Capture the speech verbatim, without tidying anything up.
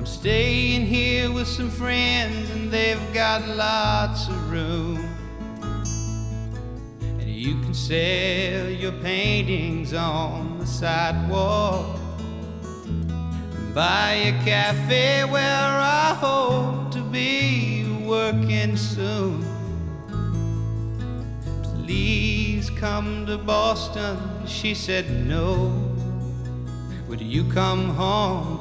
I'm staying here with some friends and they've got lots of room. And you can sell your paintings on the sidewalk and buy a cafe where I hope to be working soon. Please come to Boston, she said no. Would you come home